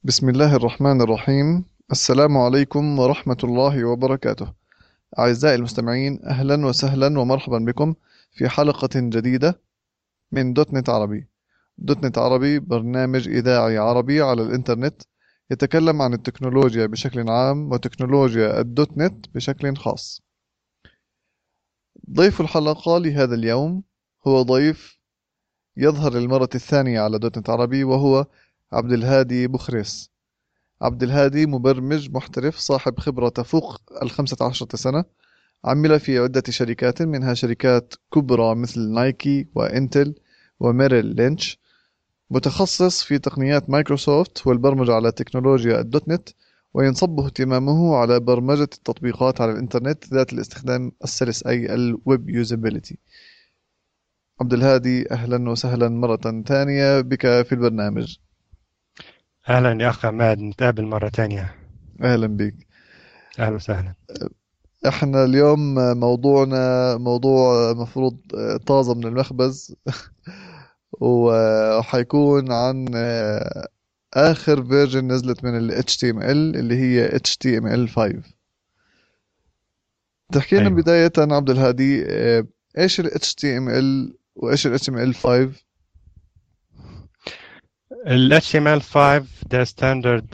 بسم الله الرحمن الرحيم. السلام عليكم ورحمة الله وبركاته. أعزائي المستمعين، أهلا وسهلا ومرحبا بكم في حلقة جديدة من دوت نت عربي. دوت نت عربي برنامج إذاعي عربي على الإنترنت يتكلم عن التكنولوجيا بشكل عام وتكنولوجيا الدوت نت بشكل خاص. ضيف الحلقة لهذا اليوم هو ضيف يظهر للمرة الثانية على دوت نت عربي، وهو عبد الهادي بخريس. عبد الهادي مبرمج محترف صاحب خبرة تفوق 15 سنة. عمل في عدة شركات، منها شركات كبرى مثل نايكي وإنتل وميريل لينش. متخصص في تقنيات مايكروسوفت والبرمجة على تكنولوجيا الدوت نت، وينصب اهتمامه على برمجة التطبيقات على الإنترنت ذات الاستخدام السلس، أي الويب يوزابيليتي. عبد الهادي، أهلا وسهلا مرة ثانية بك في البرنامج. أهلا يا أخ عماد، نتقابل مرة تانية. أهلا بك. أهلا وسهلا. احنا اليوم موضوعنا موضوع مفروض طازة من المخبز وحيكون عن آخر فيرجن نزلت من ال HTML اللي هي HTML5. تحكي لنا أيوة، بداية عبد الهادي، ايش ال HTML وايش ال HTML5؟ ال HTML5 ده ستاندرد،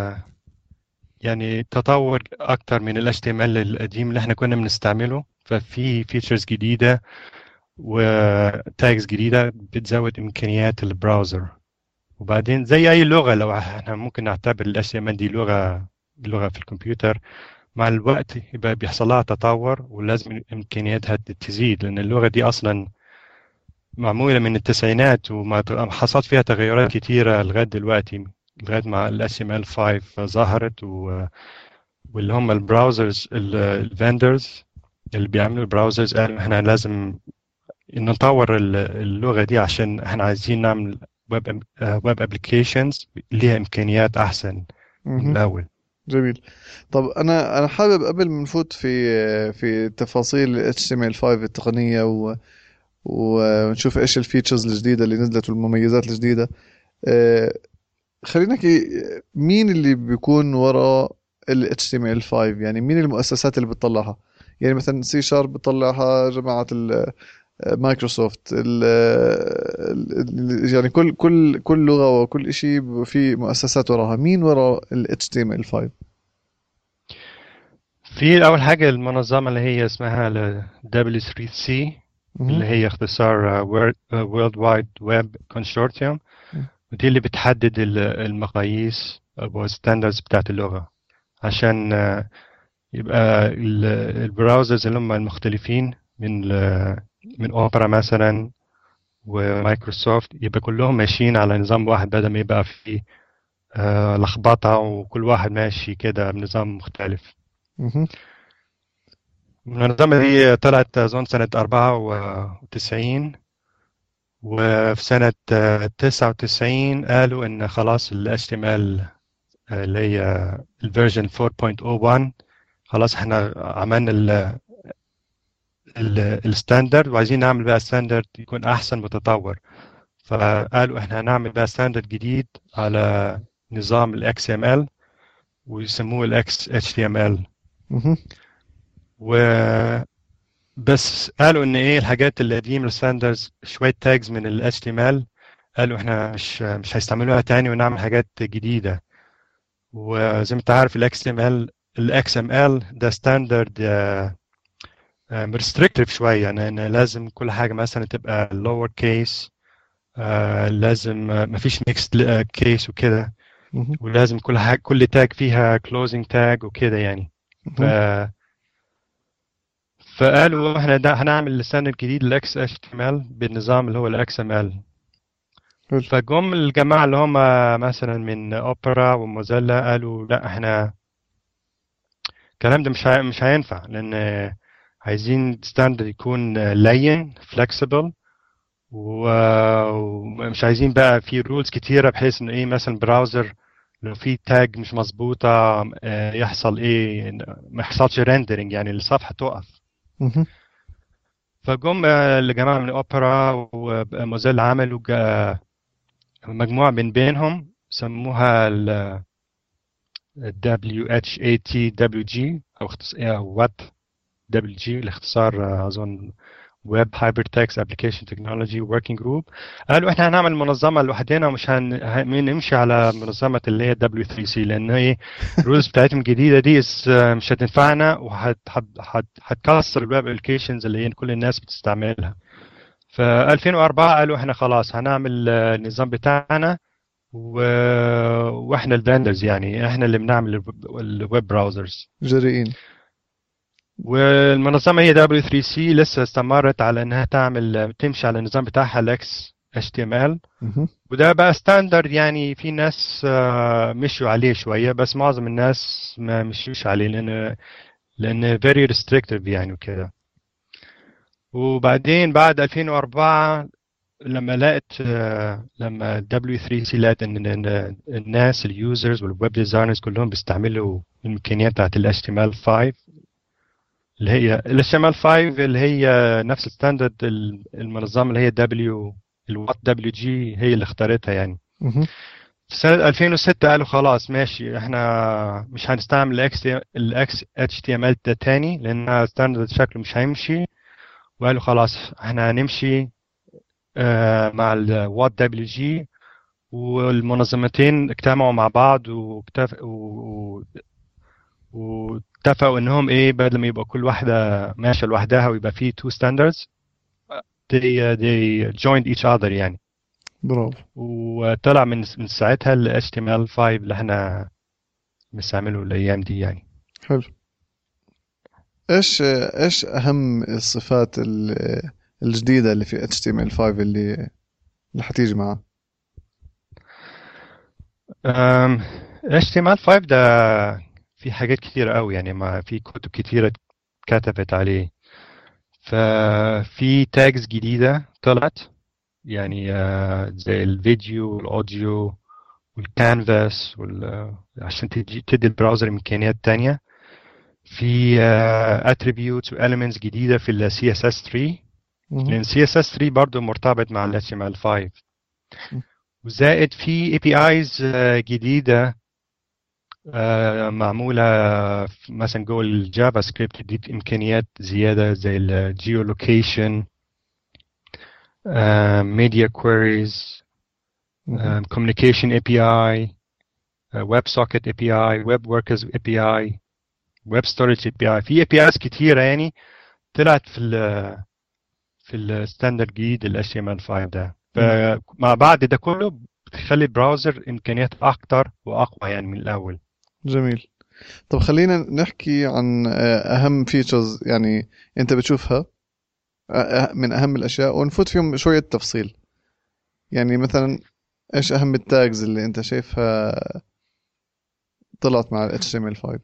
يعني تطور أكتر من ال HTML القديم اللي احنا كنا بنستعمله. ففي فيتشرز جديدة وتاجز جديدة بتزود إمكانيات البراوزر. وبعدين زي أي لغة، لو احنا ممكن نعتبر ال HTML دي لغة في الكمبيوتر، مع الوقت يبقى بيحصل لها تطور ولازم إمكانياتها تزيد، لأن اللغة دي أصلا معمولة من التسعينات وما حصلت فيها تغيرات كتيرة لغاية دلوقتي، لغاية ما ال HTML5 ظهرت واللي هم البراوزرز الفندرز اللي بيعملوا البراوزرز قالوا احنا لازم نطور اللغة دي عشان احنا عايزين نعمل ويب ابلكيشنز ليها امكانيات احسن من مهم. الاول. جميل. طب انا حابب قبل ما نفوت في تفاصيل ال HTML5 التقنية ونشوف ايش الفيتشرز الجديدة اللي نزلت والمميزات الجديدة. آه، خلينا نحكي، مين اللي بيكون وراء ال HTML5؟ يعني مين المؤسسات اللي بتطلعها؟ يعني مثلا سي شارب بتطلعها جماعة مايكروسوفت، يعني كل لغة وكل إشي في مؤسسات وراها. مين وراء ال HTML5؟ في اول حاجة المنظمة اللي هي اسمها ال W3C، مهم. اللي هي اختصار World Wide Web Consortium. ودي اللي بتحدد المقاييس أو الستاندرز بتاعت اللغة، عشان يبقى البراوزرز اللي هم المختلفين من أوبرا مثلا ومايكروسوفت يبقى كلهم ماشيين على نظام واحد، بدل ما يبقى في لخبطة وكل واحد ماشي كده بنظام مختلف. مهم. المنظمة دي طلعت أظن سنة 94، وفي سنة 99 قالوا إن خلاص ال HTML اللي هي الفيرجن 4.01 خلاص احنا عملنا الستاندرد، وعايزين نعمل بقى ستاندرد يكون احسن متطور. فقالوا احنا هنعمل بقى ستاندرد جديد على نظام الاكس ام ال، ويسموه الاكس اتش تي ام ال. مهم. وبس قالوا ان ايه الحاجات القديمه الستاندردز شويه تاجز من ال HTML، قالوا احنا مش هيستعملوها تاني ونعمل حاجات جديده. وزي ما انت عارف الاكس ام ال ده ستاندرد ريستريكتيف شويه، يعني إن لازم كل حاجه مثلا تبقى lower case، لازم مفيش mixed case وكده، مهم. ولازم كل حاجه كل تاج فيها closing tag وكده يعني. ف مهم. فقالوا احنا ده هنعمل ستاندرد جديد للاكس اتش تي ام ال بالنظام اللي هو الاكس ام ال. حلو. فجم الجماعه اللي هم مثلا من اوبرا وموزيلا قالوا لا، احنا الكلام ده مش هينفع، لان عايزين ستاندرد يكون لين flexible، ومش عايزين بقى في رولز كتيرة بحيث انه ايه مثلا براوزر لو في تاج مش مظبوطة يحصل ايه، ما يحصلش ريندرنج يعني الصفحة تقف. مهم. فجم الجماعة من اوبرا وموزيلا عملوا مجموعة من بينهم سموها ال WHATWG أو WAT WG الاختصار أظن Web Hypertext Application Technology Working Group. قالوا احنا هنعمل منظمة لوحدنا ومش هنمشي على منظمة اللي هي W3C لأن هي الرولز بتاعتهم الجديدة دي مش هتنفعنا وهتكسر الويب ابلكيشنز اللي هي كل الناس بتستعملها. ف 2004 قالوا احنا خلاص هنعمل النظام بتاعنا واحنا الفندرز يعني احنا اللي بنعمل الويب براوزرز. جريئين. والمنظمة هي W3C لسه استمرت على انها تمشي على النظام بتاعها الاكس HTML وده بقى ستاندرد يعني في ناس مشوا عليه شوية بس معظم الناس ما مشوش عليه لأن very restrictive يعني وكده. وبعدين بعد 2004 لما W3C لقت ان الناس اليوزرز والويب ديزاينرز كلهم بيستعملوا الامكانيات بتاعت ال HTML5 اللي هي ال HTML5 اللي هي نفس الستاندرد المنظمه اللي هي الوات WG هي اللي اختارتها يعني. في سنة 2006 قالوا خلاص ماشي احنا مش هنستعمل ال HTML ده تاني لأنها ستاندرد شكله مش هيمشي وقالوا خلاص احنا هنمشي مع الوات WG والمنظمتين اجتمعوا مع بعض واتفقوا انهم ايه بدل ما يبقى كل واحدة ماشية لوحدها ويبقى فيه two standards they joined each other يعني. برافو. وطلع من ساعتها ال HTML5 اللي احنا بنستعمله الايام دي يعني. حلو. ايش اهم الصفات الجديدة اللي في HTML5 اللي حتيجي معاه؟ HTML5 ده في حاجات كتيرة قوي يعني ما في كتب كتيرة كتبت عليه. ففي تاجز جديدة طلعت يعني زي الفيديو والأوديو والكانفاس عشان تدي البراوزر إمكانيات تانية. في attributes و elements جديدة في ال CSS3 لأن CSS3 برضو مرتبط مع ال HTML5 وزائد في APIs جديدة معمولة مثلا جوه الجافا سكريبت تديك إمكانيات زيادة زي الجيولوكيشن media queries communication API WebSocket API WebWorkers API Web Storage API في APIs كتيرة يعني طلعت في الستاندرد جديد ال HTML5 ده. فمع بعد ده كله بتخلي البراوزر إمكانيات أكتر وأقوى يعني من الأول. جميل. طب خلينا نحكي عن أهم فيتشرز يعني أنت بتشوفها من أهم الأشياء ونفوت فيهم شوية تفصيل. يعني مثلا إيش أهم التاجز اللي أنت شايفها طلعت مع ال HTML5؟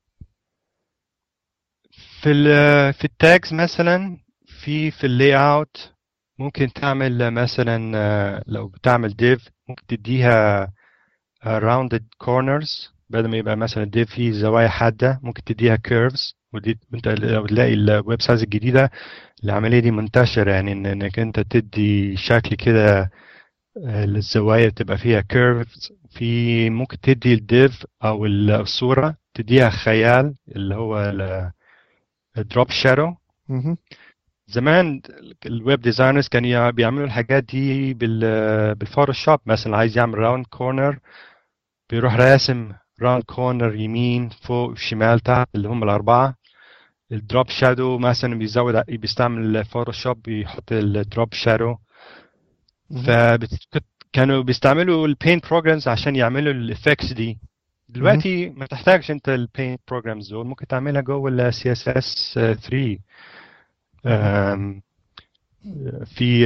في التاجز مثلا في اللاي اوت ممكن تعمل مثلا لو بتعمل ديف ممكن تديها rounded corners بدل ما يبقى مثلا ديف فيه زوايا حادة ممكن تديها curves ودي انت لو تلاقي الويب سايتس الجديدة العملية دي منتشرة يعني انك انت تدي شكل كده الزوايا تبقى فيها curves. في ممكن تدي الديف او الصورة تديها خيال اللي هو الدروب شادو. زمان الويب ديزاينرز كانوا بيعملوا الحاجات دي بالفوتوشوب مثلا عايز يعمل راوند كورنر بيروح راسم راوند كورنر يمين فوق شمال تحت اللي هم الأربعة. الدروب شادو مثلا بيستعمل الفوتوشوب بيحط الدروب شادو. فكانوا بيستعملوا البينت بروجرامز عشان يعملوا الافكتس دي. دلوقتي ما تحتاجش انت البينت بروجرامز دول ممكن تعملها جوه ال CSS 3. في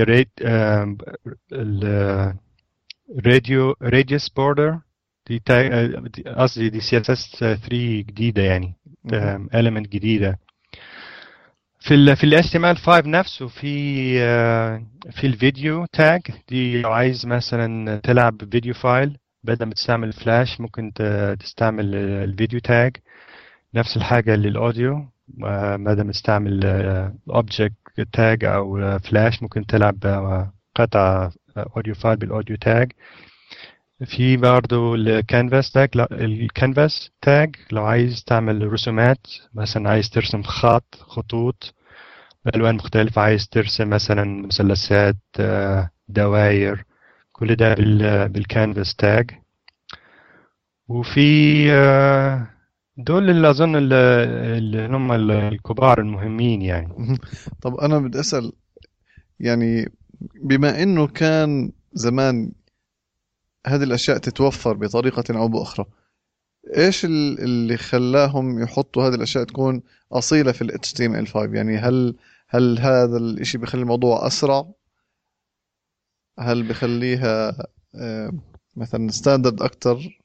radius border دي قصدي دي CSS 3 جديدة يعني element جديدة. في HTML5 نفسه في الفيديو تاج دي لو عايز مثلا تلعب فيديو فايل بدل ما تستعمل فلاش ممكن تستعمل الفيديو تاج. نفس الحاجة للأوديو بدل ما تستعمل object تاج أو فلاش ممكن تلعب قطع أوديو فايل بالأوديو تاج. في برضه الكانفاس تاج، الكانفاس تاج لو عايز تعمل رسومات، مثلا عايز ترسم خطوط بألوان مختلفة، عايز ترسم مثلا مثلثات، دواير، كل ده بالكانفاس تاج. وفي دول اللي أظن اللي هم الكبار المهمين يعني. مهم. طب أنا بدي أسأل، يعني بما إنه كان زمان هذه الأشياء تتوفر بطريقة أو بأخرى، إيش اللي خلاهم يحطوا هذه الأشياء تكون أصيلة في ال HTML5؟ يعني هل هذا الإشي بيخلي الموضوع أسرع؟ هل بخليها آه، مثلا ستاندرد أكتر؟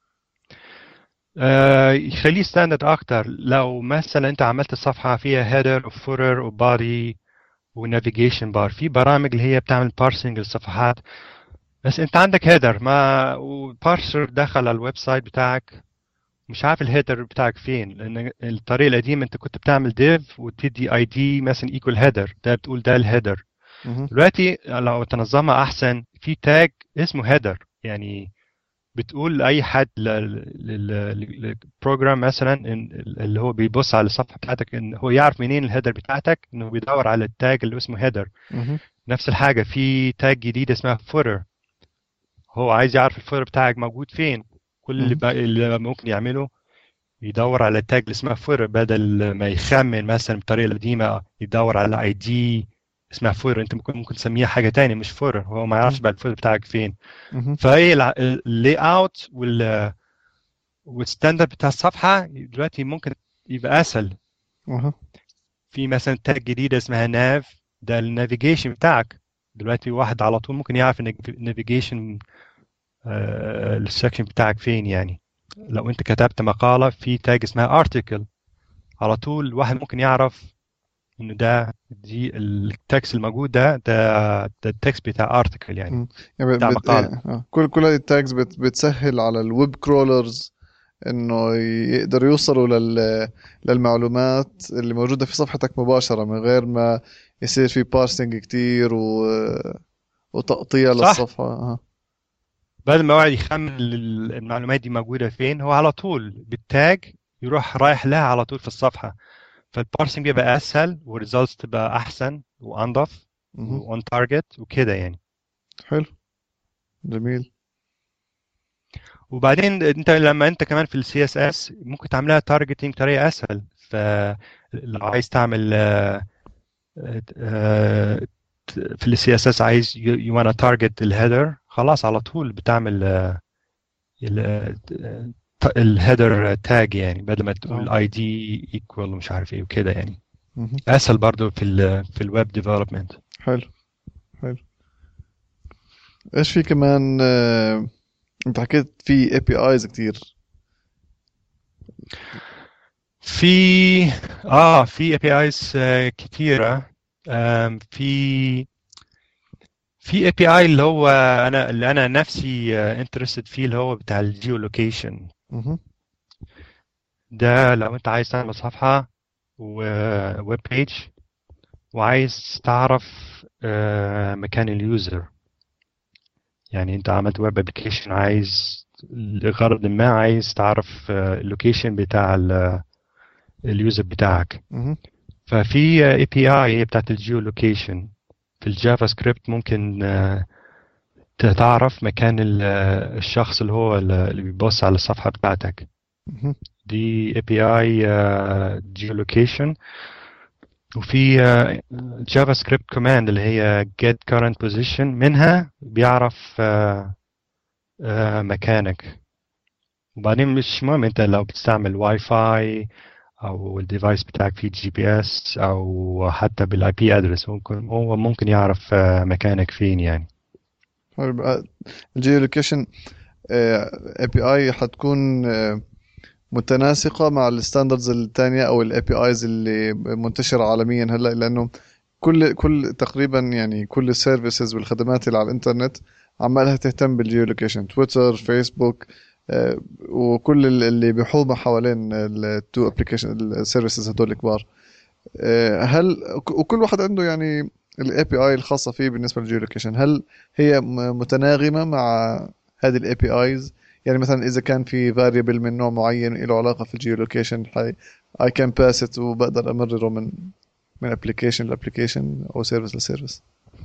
يخليه ستاندرد أكتر. لو مثلا أنت عملت صفحة فيها header وfooter وبادي ونافيجيشن بار، في برامج اللي هي بتعمل بارسنج للصفحات، بس انت عندك هيدر ما وبارسر دخل على الويب سايت بتاعك، مش عارف الهيدر بتاعك فين، لان الطريقه القديمه انت كنت بتعمل ديف وتدي اي دي مثلا ايكوال هيدر، ده بتقول ده الهيدر. مهم. دلوقتي لو تنظمها احسن، في تاج اسمه هيدر، يعني بتقول لاي حد للبروجرام مثلا اللي هو بيبص على الصفحه بتاعتك، ان هو يعرف منين الهيدر بتاعتك، انه بيدور على التاج اللي اسمه هيدر. مهم. نفس الحاجه في تاج جديد اسمها footer، هو عايز يعرف الفوتر بتاعك موجود فين. كل مهم. اللي ممكن يعمله يدور على التاج اللي اسمها فوتر، بدل ما يخمن مثلا بالطريقه القديمه يدور على اي دي اسمها فوتر. انت ممكن تسميها حاجه تانية مش فوتر، هو ما يعرفش مهم. بقى الفوتر بتاعك فين. مهم. فايه اللاي اوت والستاندرد بتاع الصفحه دلوقتي ممكن يبقى اسهل. أها. في مثلا تاج جديده اسمها ناف، ده النافيجيشن بتاعك. دلوقتي واحد على طول ممكن يعرف النافيجيشن السكشن بتاعك فين يعني. لو انت كتبت مقالة في تاج اسمها article، على طول واحد ممكن يعرف انه دي التكست الموجود ده التكست بتاع article يعني، مم. يعني بتاع مقالة. كل هذه التاجز بتسهل على الويب كرولرز انه يقدروا يوصلوا للمعلومات اللي موجودة في صفحتك مباشرة، من غير ما يصير في بارسنج كتير وتقطيع صح، للصفحة. بدل ما يقعد يخمن المعلومات دي موجودة فين، هو على طول بالتاج يروح رايح لها على طول في الصفحة. فالبارسنج بيبقى اسهل والريزلتس تبقى احسن وانضف مهم. وان تارجت وكده يعني. حلو. جميل. وبعدين انت لما انت كمان في السي اس اس ممكن تعملها تارجتنج بطريقه اسهل. فلو عايز تعمل في السي اس اس عايز يو وانا تارجت الهيدر، خلاص على طول بتعمل الهيدر تاج، يعني بدل ما تقول اه. اي دي ايكوال ومش عارف ايه وكده يعني. مهم. اسهل برضو في الويب ديفلوبمنت. حلو. حلو. ايش في كمان؟ انت حكيت في اي بي ايز كتير. في في اي بي ايز كتيره. في اي بي اي اللي هو اللي انا نفسي انترستد فيه، اللي هو بتاع الجيو لوكيشن. مهم. ده لو انت عايز تعمل صفحة وويب بيج وعايز تعرف مكان اليوزر، يعني انت عملت ويب ابلكيشن، عايز لغرض ما عايز تعرف اللوكيشن بتاع اليوزر بتاعك. مهم. ففي اي بي اي هي بتاعت الجيو لوكيشن في الجافا سكريبت، ممكن تعرف مكان الشخص اللي هو اللي بيبص على الصفحة بتاعتك. مهم. دي اي بي اي جيولوكيشن. وفي جافا سكريبت كوماند اللي هي get current position، منها بيعرف مكانك. وبعدين مش مهم انت لو بتستعمل واي فاي او الديفايس بتاعك فيه جي بي اس او حتى بالاي بي ادرس، هو ممكن يعرف مكانك فين يعني. حلو بقى. الجيو لوكيشن اي بي اي حتكون متناسقة مع الستاندردز التانية او الاي بي ايز اللي منتشرة عالميا هلا، لانه كل تقريبا يعني كل السيرفيسز والخدمات اللي على الانترنت عمالها تهتم بالجيو لوكيشن، تويتر، فيسبوك، وكل اللي بيحوم حوالين التو ابلكيشن السيرفيسز هدول الكبار. هل وكل واحد عنده يعني الاي بي اي الخاصة فيه بالنسبة للجيو لوكيشن، هل هي متناغمة مع هذه الاي بي ايز. يعني مثلا اذا كان في variable من نوع معين له علاقه في الجيولوكيشن I can pass it وبقدر امرره من ابلكيشن لابلكيشن او سيرفيس لسيرفيس.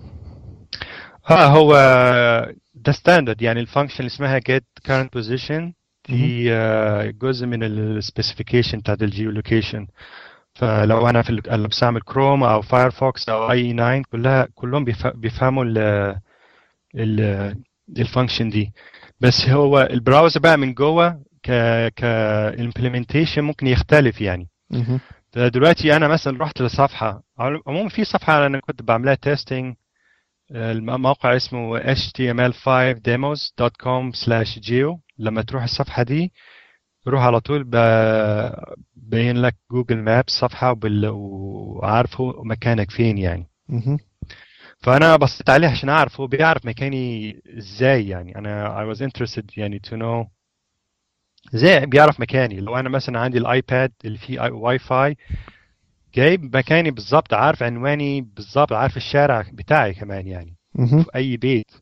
هو ده ستاندرد، يعني الفانكشن اللي اسمها get current position دي جزء من السبيسيفيكيشن بتاعت الجيولوكيشن. فلو انا اللي بستعمل كروم او فايرفوكس او اي 9 كلهم بيفهموا الفانكشن دي. بس هو البراوزر بقى من جوه كامبلمنتيشن ممكن يختلف يعني. دلوقتي انا مثلا رحت لصفحه، عموما في صفحه انا كنت بعملها تيستينج، الموقع اسمه html5demos.com/geo. لما تروح الصفحه دي روح على طول بين لك جوجل ماب صفحه وعارفه مكانك فين يعني. فانا بصيت عليه عشان اعرف هو بيعرف مكاني ازاي يعني. انا I was interested يعني to know ازاي بيعرف مكاني. لو انا مثلا عندي الايباد اللي فيه واي فاي جايب مكاني بالظبط، عارف عنواني بالظبط، عارف الشارع بتاعي كمان يعني في اي بيت.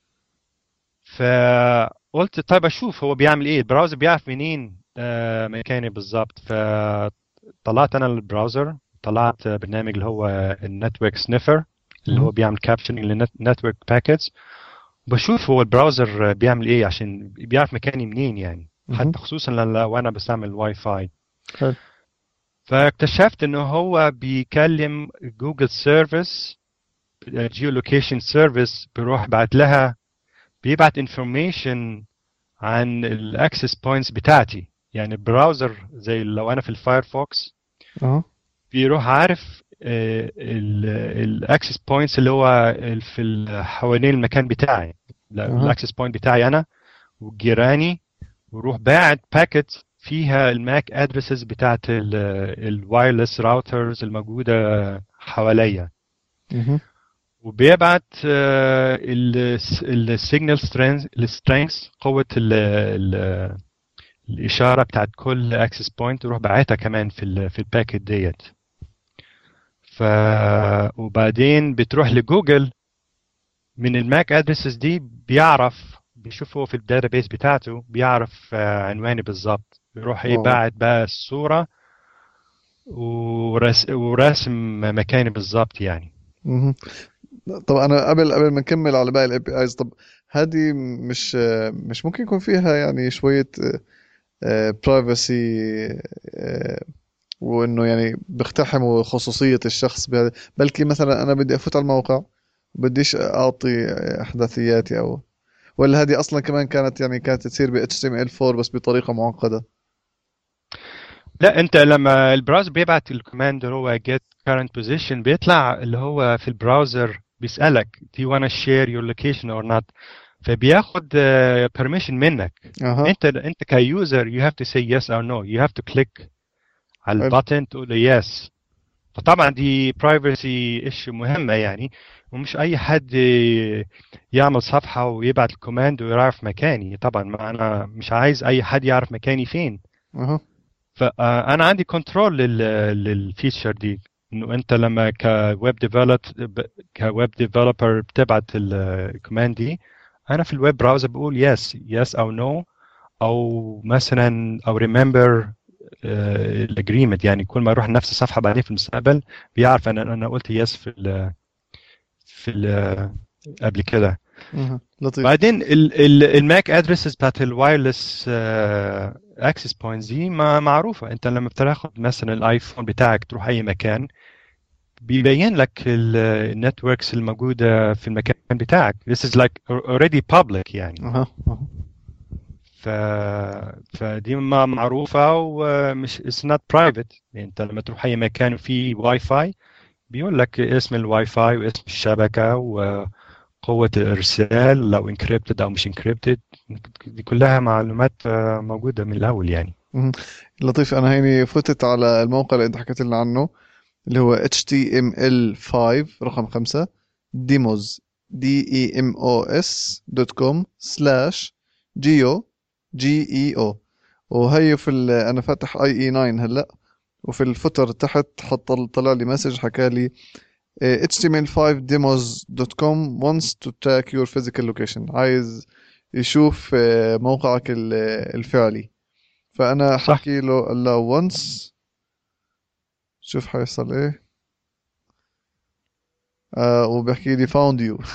فقلت طيب اشوف هو بيعمل ايه، البراوزر بيعرف منين مكاني بالظبط. فطلعت انا البراوزر، طلعت برنامج اللي هو النتورك سنيفر اللي هو بيعمل كابشننج للنتورك باكيتس، بشوف هو البراوزر بيعمل ايه عشان بيعرف مكاني منين يعني. حتى خصوصا لو انا بستعمل واي فاي. فاكتشفت انه هو بيكلم جوجل سيرفيس، جيولوكيشن سيرفيس، بيروح بعت لها، بيبعت انفورميشن عن الاكسس بوينتس بتاعتي. يعني البراوزر زي لو انا في الفايرفوكس بيروح عارف الاكسس بوينتس اللي هو في حوالين المكان بتاعي، الاكسس بوينت بتاعي انا وجيراني، وروح باعت باكيت فيها الماك ادريسز بتاعت الوايرلس راوترز الموجوده حواليا. وبيبعت السيجنال سترينث، قوه الاشاره بتاعت كل اكسس بوينت، ويروح باعتها كمان في الباكيت ديت. وبعدين بتروح لجوجل من الماك ادريسز دي، بيشوف هو في الداتابيس بتاعته، بيعرف عنواني بالظبط، بيروح يبعت بقى الصورة ورسم مكاني بالظبط يعني. طب انا قبل ما نكمل على باقي الاي بي ايز، طب هذه مش ممكن يكون فيها يعني شوية برايفسي، وانه يعني بيقتحموا خصوصية الشخص بلكي مثلا انا بدي افوت على الموقع بديش اعطي احداثياتي، او ولا هذه اصلا كمان كانت تصير ب HTML4 بس بطريقة معقدة؟ لا، انت لما البراوزر بيبعت الكوماند اللي هو get current position، بيطلع اللي هو في البراوزر بيسألك do you wanna share your location or not، فبياخد permission منك. انت كيوزر you have to say yes or no، you have to click على البutton تقول له yes. فطبعا دي privacy issue مهمة يعني، ومش أي حد يعمل صفحة ويبعت الكوماند ويعرف مكاني. طبعا ما أنا مش عايز أي حد يعرف مكاني فين. فأنا عندي كنترول للفيتشر دي، إنه أنت لما كويب ديفلوبر بتبعت الكوماند دي، أنا في الويب براوزر بقول yes أو no، أو مثلا أو remember الاجريمنت. يعني كل ما اروح نفس الصفحه بعدين في المستقبل بيعرف انا قلت يس قبل كده. لطيف. بعدين الماك ادريسز بتاعت الوايرلس اكسس بوينتس دي معروفه. انت لما بتاخد مثلا الايفون بتاعك تروح اي مكان، بيبين لك النتوركس الموجوده في المكان بتاعك. This is like already public يعني. فدي معروفة ومش it's not private. يعني انت لما تروح اي مكان فيه واي فاي بيقول لك اسم الواي فاي واسم الشبكة وقوة الارسال، لو encrypted او مش encrypted. دي كلها معلومات موجودة من الاول يعني. لطيف. انا هيني فتت على الموقع اللي انت حكيت لنا عنه اللي هو html5 رقم 5 demos demos.com/geo. وهي انا فاتح IE9 هلا، وفي الفوتر تحت طلع لي مسج حكى لي html5 demos.com wants to track your physical location. عايز يشوف موقعك الفعلي. فأنا صح. حكي له allow once، شوف حيصل ايه. وبحكي لي found you.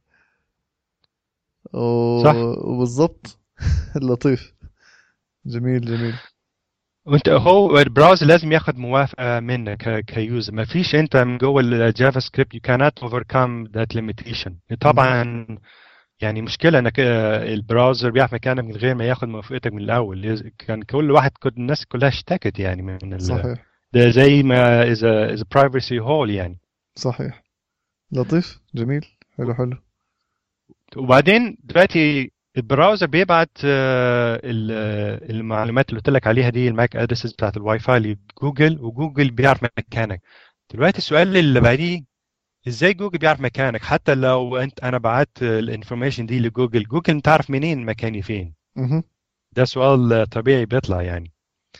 صح. وبالضبط. لطيف. جميل جميل. وانت هو البراوزر لازم ياخد موافقة منك كيوزر. ما فيش انت من جوه الجافا سكريبت you cannot overcome that limitation. مهم. طبعا يعني مشكلة انك البراوزر بيعرف مكانك من غير ما ياخد موافقتك من الاول. كان كل واحد الناس كلها اشتكت يعني صحيح ده زي ما is a privacy hole يعني. صحيح. لطيف جميل. حلو حلو. وبعدين دلوقتي البراوزر بيبعت المعلومات اللي قلت لك عليها دي، الماك ادرسز بتاعت الواي فاي لجوجل، وجوجل بيعرف مكانك. دلوقتي السؤال اللي بعديه، ازاي جوجل بيعرف مكانك؟ حتى لو انا بعت الانفورميشن دي لجوجل، جوجل انت عارف منين مكاني فين؟ مهم. ده سؤال طبيعي بيطلع يعني.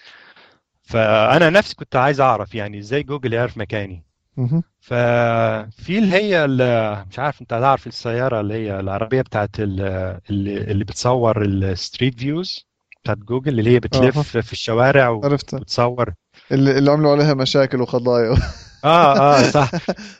فانا نفسي كنت عايز اعرف يعني ازاي جوجل يعرف مكاني. مهم. ففي اللي هي مش عارف انت هتعرف السيارة اللي هي العربية بتاعت اللي بتصور الستريت فيوز بتاعت جوجل، اللي هي اها بتلف في الشوارع عرفتها، وبتصور. اللي عملوا عليها مشاكل وقضايا. اه صح.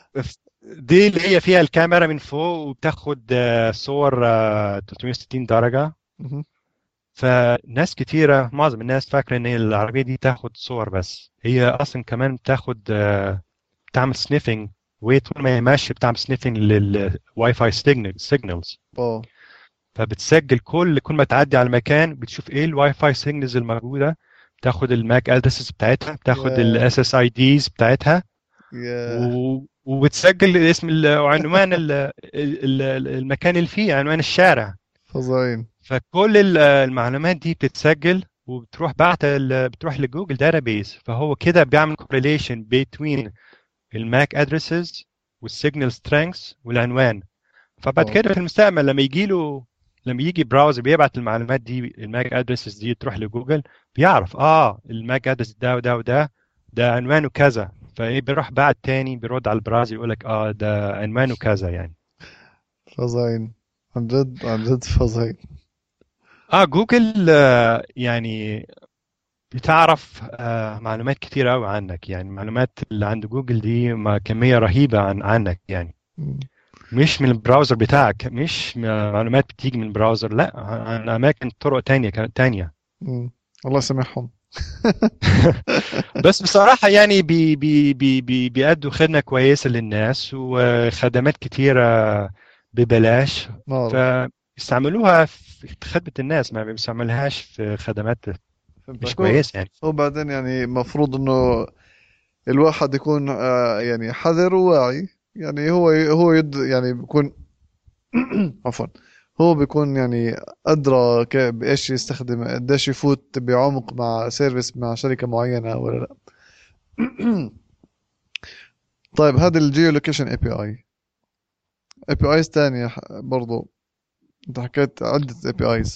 دي اللي هي فيها الكاميرا من فوق وبتاخد صور 360 درجة. مهم. فناس كتيرة، معظم الناس فاكرة ان العربية دي تاخد صور بس، هي اصلا كمان بتاخد بتعمل سنيفنج. وهي طول ما هي ماشية بتعمل سنيفنج للواي فاي سيجنالز. اه فبتسجل كل ما تعدي على المكان بتشوف ايه الواي فاي سيجنالز الموجودة، بتاخد الماك ادرسز بتاعتها، بتاخد يا الاس اس اي ديز بتاعتها، يا وبتسجل اسم وعنوان المكان اللي فيه، عنوان الشارع. فظيعين. فكل المعلومات دي بتتسجل وبتروح بتروح لجوجل داتابيز. فهو كده بيعمل correlation between الماك ادرسز والسيجنال سترينثs والعنوان. فبعد واو. كده في المستقبل لما يجي براوزر بيبعت المعلومات دي، الماك ادرسز دي تروح لجوجل، بيعرف الماك ادرس ده وده وده، ده عنوانه كذا. فايه بيروح بعد تاني بيرد على البراوزر يقول لك ده عنوانه كذا يعني. فظيعين عن جد عن جد فظيعين. جوجل يعني بتعرف معلومات كتير قوي عنك. يعني المعلومات اللي عند جوجل دي كمية رهيبة عنك يعني. مم. مش من البراوزر بتاعك، مش معلومات بتيجي من البراوزر، لا، عن أماكن طرق تانية كانت تانية. مم. الله يسامحهم. بس بصراحة يعني بيأدوا خدمة كويسة للناس وخدمات كتيرة ببلاش. نعرف. فيستعملوها في خدمة الناس، ما بيستعملوهاش في خدمات مش فهمتك. هو كويسة يعني. هو بعدين يعني المفروض انه الواحد يكون يعني حذر وواعي. يعني هو يعني بيكون عفوا، هو بيكون يعني أدرى بإيش يستخدم، قديش يفوت بعمق مع سيرفيس مع شركة معينة ولا لا. طيب هذا الجيو لوكيشن اي بي ايز تانية برضو. انت حكيت عدة اي بي ايز.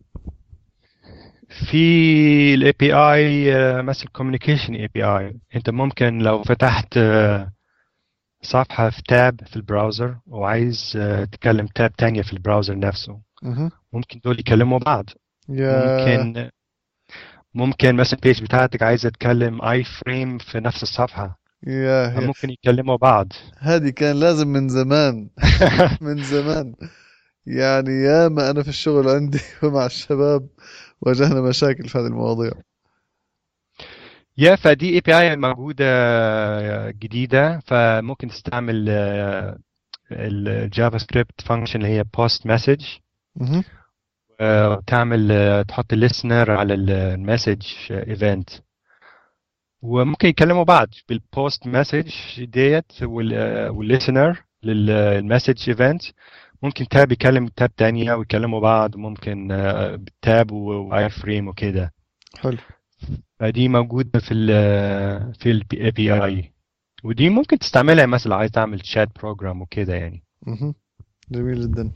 في ال API مثل Communication API. انت ممكن لو فتحت صفحة في تاب في البراوزر وعايز تكلم تاب تانية في البراوزر نفسه، اها. ممكن دول يكلموا بعض. يا ممكن مثلا البيج بتاعتك عايزة تكلم اي فريم في نفس الصفحة، يا فممكن يكلموا بعض. هذه كان لازم من زمان. من زمان. يعني ياما انا في الشغل عندي ومع الشباب واجهنا مشاكل في هذه المواضيع. فدي اي بي اي موجودة جديدة. فممكن تستعمل الجافا سكريبت فانكشن اللي هي post message، اها. تعمل تحط الليسنر على المسج ايفنت، وممكن يكلموا بعض بالبوست مسج ديت والليسنر للمسج ايفنت. ممكن تاب يكلم تاب تانية ويكلموا بعض، ممكن تاب واير فريم وكده. حلو. فدي موجودة في الاي بي اي، ودي ممكن تستعملها مثلا عايز تعمل شات بروجرام وكده يعني. اها. جميل جدا.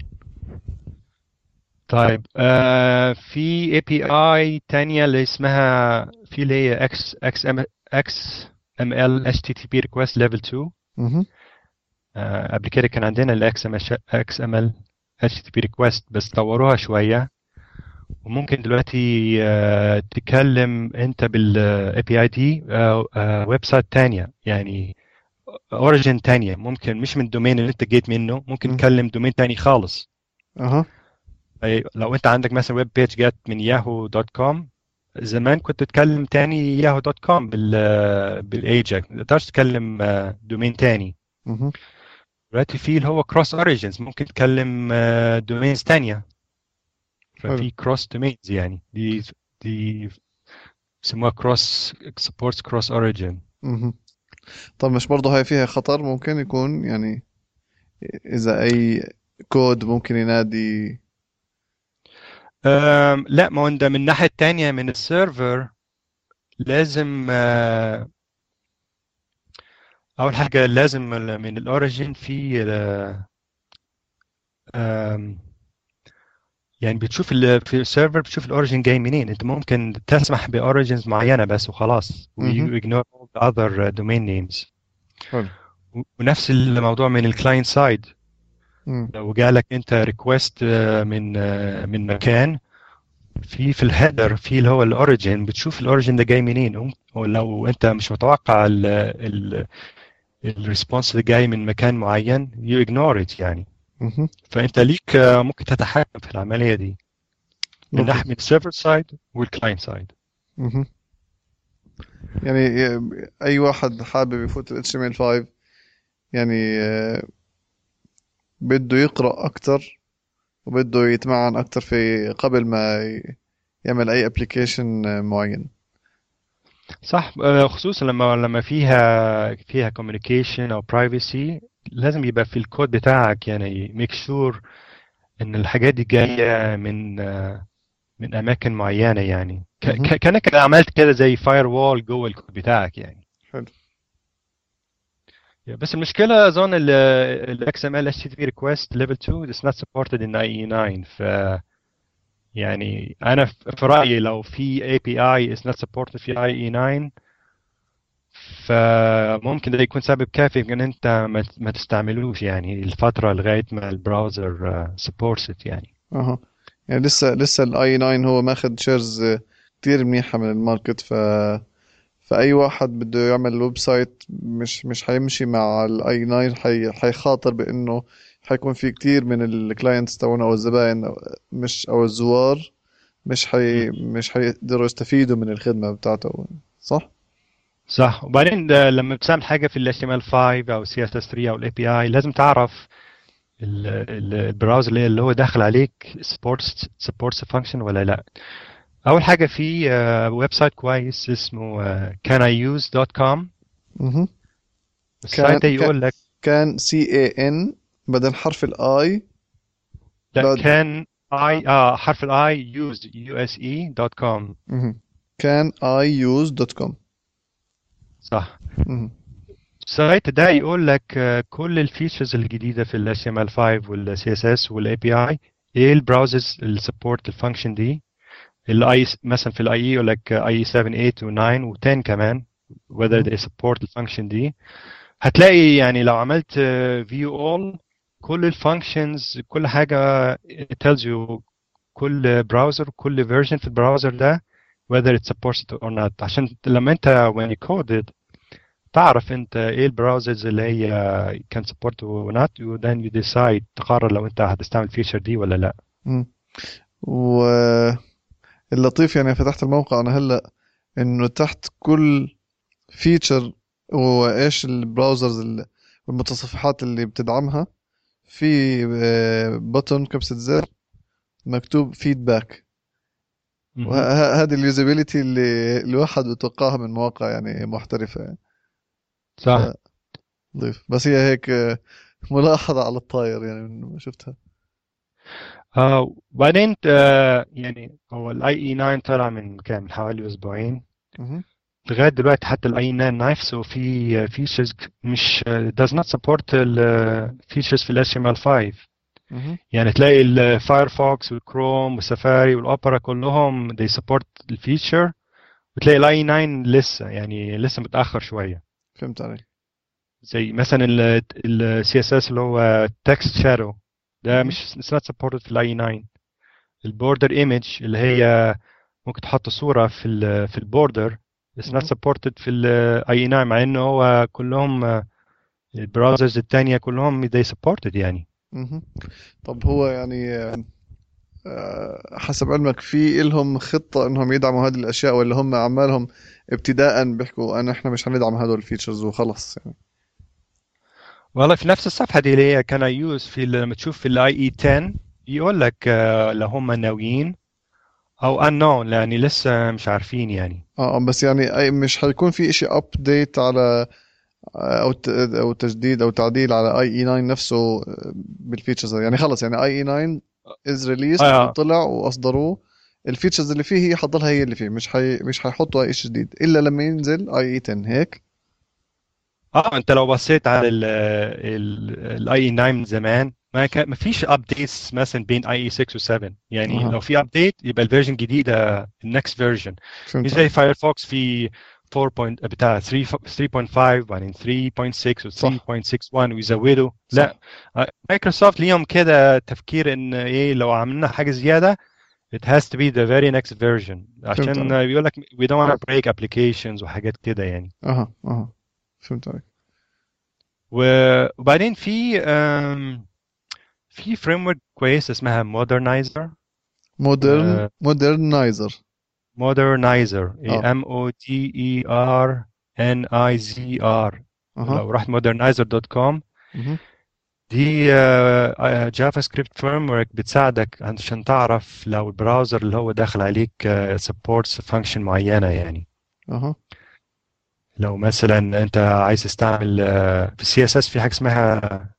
طيب في اي بي اي تانية اللي اسمها، في اللي هي اكس ام ال اتش تي تي بي ريكوست ليفل 2. اها. قبل كده كان عندنا الاكس ام ال HTTP request بس طوروها شوية. وممكن دلوقتي تكلم انت بال API دي ويب سايت تانية، يعني اوريجين تانية، ممكن مش من الدومين اللي انت جيت منه، ممكن مم. تكلم دومين تاني خالص. اها. لو انت عندك مثلا ويب بيج جت من ياهو دوت كوم، زمان كنت تتكلم تاني ياهو دوت كوم بالايجاك، ما تقدرش تتكلم دومين تاني. مهم. دلوقتي في اللي هو كروس اوريجينز، ممكن تتكلم دومينز تانية. حلو. ففي كروس دومينز، يعني دي بيسموها كروس سبورتس كروس اوريجين. مهم. طب مش برضه هاي فيها خطر ممكن يكون يعني اذا اي كود ممكن ينادي؟ لا، ما هو ده من الناحية التانية من السيرفر لازم أول حاجة لازم من الأوريجين في آم، يعني بتشوف في السيرفر، بتشوف الأوريجين جاي منين. أنت ممكن تسمح بأوريجينز معينة بس وخلاص، مهم. و ignore all the other domain names. حلو. ونفس الموضوع من الكلاينت سايد. مم. لو جالك أنت ريكوست من مكان، في الهيدر في اللي هو الاوريجين، بتشوف الاوريجين ده جاي منين. ولو انت مش متوقع الريسبونس اللي جاي من مكان معين you ignore it يعني. مهم. فانت ليك ممكن تتحكم في العمليه دي من ناحيه لطيف. من السيرفر سايد والكلاينت سايد. مهم. يعني اي واحد حابب يفوت ال HTML5 يعني بده يقرأ اكتر وبده يتمعن اكتر في قبل ما يعمل اي ابلكيشن معين. صح. خصوصا لما فيها communication او privacy، لازم يبقى في الكود بتاعك يعني make sure ان الحاجات دي جايه من اماكن معينه، يعني مهم. كانك عملت كده زي فاير وول جوه الكود بتاعك يعني. حلو. بس المشكله اظن ال XML HTTP request level 2 is not supported in IE9. يعني انا في رايي لو في API is not supported في IE9، فممكن ده يكون سبب كافي ان انت ما تستعملوش يعني الفتره لغايه ما البراوزر supports it يعني. اها. يعني لسه الاي 9 هو ماخذ شيرز كتير منيحة من الماركت، فأي واحد بده يعمل ويب سايت مش حيمشي مع الاي 9، حيخاطر بانه حيكون في كتير من الكلاينتس تاعونه او الزباين او الزوار مش حيقدروا يستفيدوا من الخدمة بتاعته. صح؟ صح. وبعدين لما بتعمل حاجه في ال HTML5 او CSS3 او ال API، لازم تعرف البراوزر اللي هو داخل عليك supports function ولا لا. اول حاجه في ويب سايت كويس اسمه caniuse.com. مهم. السايت كان ده كان يقول لك كان CAN بدل حرف الاي لا، بعد. كان اي حرف الاي use.com. مهم. كان iuse.com. صح. مهم. السايت ده يقول لك كل الفيتشرز الجديده في ال HTML5 وال CSS وال API، ايه البراوزرز اللي سبورت الفانكشن دي. الاي مثلا في الاي يقول لك اي 7 8 و9 و10 كمان whether مهم. they support الفانكشن دي. هتلاقي يعني لو عملت view all كل الفانكشنز كل حاجة it tells you كل براوزر كل version في البراوزر ده whether it supports it or not، عشان لما انت when you code it تعرف انت ايه البراوزرز اللي هي can support or not و then you decide تقرر لو انت هتستعمل الفيشر دي ولا لا. مهم. واللطيف يعني فتحت الموقع انا هلا انه تحت كل فيتشر وايش البراوزرز والمتصفحات اللي بتدعمها في بutton كبسة زر مكتوب فيدباك. مهم. وهذه اليوزابيليتي اللي الواحد بتوقعها من مواقع يعني محترفة يعني. صح. فضيف بس هي هيك ملاحظة على الطاير يعني من ما شفتها. وبعدين يعني هو الاي اي 9 طلع من كام، من حوالي اسبوعين. مهم. لغايه دلوقتي حتى الاي 9 نفسه في فيتشرز مش does not support الفيتشرز في ال HTML5. مهم. يعني تلاقي الفايرفوكس والكروم والسفاري والاوبرا كلهم they support الفيتشر، وتلاقي الاي 9 لسه يعني لسه متاخر شويه. فهمت عليك. زي مثلا ال CSS اللي هو text shadow ده مش it's not supported في الاي 9. البوردر ايمج اللي هي ممكن تحط صورة في البوردر it's not مهم. supported في الاي 9، مع انه هو كلهم البراوزرز التانية كلهم they supported يعني. مهم. طب هو يعني حسب علمك في إلهم خطة إنهم يدعموا هذه الأشياء، ولا هم أعمالهم ابتداء بيحكوا إحنا مش هندعم هدول الفيتشرز وخلص يعني؟ والله في نفس الصفحة دي اللي هي كان يوز لما تشوف في الاي اي 10 يقول لك لو هم ناويين او unknown يعني لسه مش عارفين يعني. بس يعني أي مش حيكون في إشي أبديت على أو تجديد أو تعديل على اي اي 9 نفسه بالفيتشرز يعني خلص يعني اي اي 9 از ريليست اه وطلع واصدروه. الفيتشرز اللي فيه هي حضلها هي اللي فيه، مش حيحطوا اي شيء جديد الا لما ينزل اي اي 10 هيك. انت لو بصيت على الاي اي 9 من زمان ما فيش ابديتس مثلا بين اي اي 6 و7 يعني. اها لو في ابديت يبقى الفيرجن الجديده النكست فيرجن. مش فهمت زي عليك. فايرفوكس في 4 بتاع 3.5 وبعدين 3.6 و صح 3.61 ويزودوا. لا، صح مايكروسوفت ليهم كده تفكير ان ايه لو عملنا حاجه زياده it has to be the very next version فهمت عشان عليك. بيقول لك we don't want to break applications وحاجات كده يعني. اها فهمت عليك. وبعدين في فريم ورك كويس اسمها مودرنايزر. مودرنايزر. مودرنايزر اه MODERNIZR. اها لو رحت modernizer.com مهم. دي جافا سكريبت فريم ورك بتساعدك عشان تعرف لو البراوزر اللي هو داخل عليك supports function معينة يعني. اها لو مثلا انت عايز تستعمل في السي اس اس في حاجة اسمها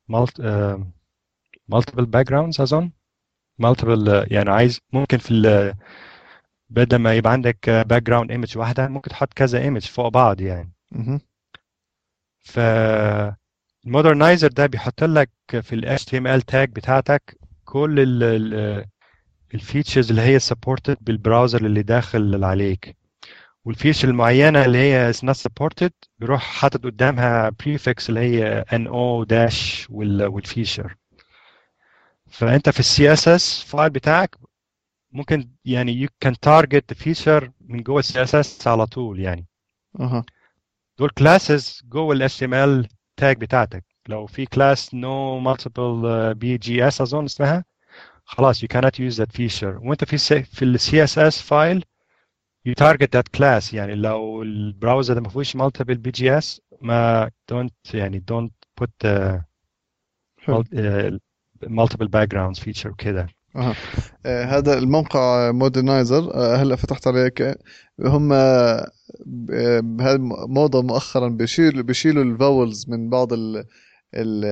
multiple backgrounds اظن. multiple يعني عايز ممكن بدل ما يبقى عندك باك جراوند ايمج واحده ممكن تحط كذا ايمج فوق بعض يعني. مهم. ف المودرنايزر ده بيحط لك في ال HTML tag بتاعتك كل الفيتشرز اللي هي supported بالبراوزر اللي داخل عليك، والفيتشر المعينه اللي هي is not supported بيروح حاطط قدامها prefix اللي هي NO dash والفيتشر. فانت في السي اس اس فايل بتاعك ممكن يعني you can target the feature من جوه السي اس اس على طول يعني. اها دول classes جوه ال HTML tag بتاعتك. لو في class no multiple BGS اظن اسمها خلاص you cannot use that feature. وانت في ال CSS file you target that class يعني لو البراوزر ده ما فيهوش multiple BGS ما don't put حلو. multiple backgrounds feature وكده. اها هذا الموقع مودرنايزر هلا فتحت عليه هم بهذه موضة مؤخرا بيشيلوا الفاولز من بعض